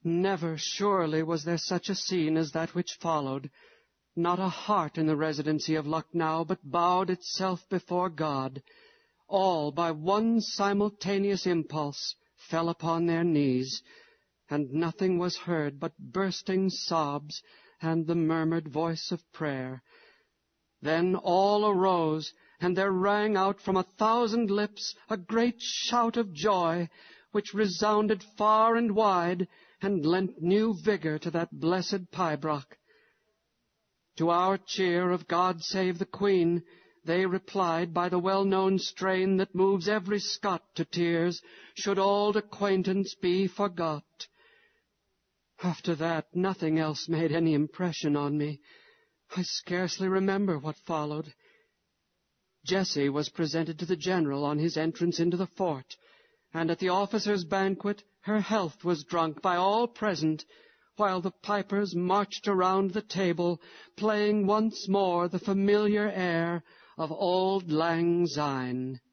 Never, surely, was there such a scene as that which followed. Not a heart in the residency of Lucknow but bowed itself before God. All, by one simultaneous impulse, fell upon their knees, and nothing was heard but bursting sobs and the murmured voice of prayer. Then all arose, and there rang out from 1,000 lips a great shout of joy, which resounded far and wide, and lent new vigor to that blessed pibroch. To our cheer of God Save the Queen, they replied by the well-known strain that moves every Scot to tears, should old acquaintance be forgot. After that, nothing else made any impression on me. I scarcely remember what followed. Jessie was presented to the general on his entrance into the fort, and at the officers' banquet her health was drunk by all present, while the pipers marched around the table, playing once more the familiar air of Auld Lang Syne.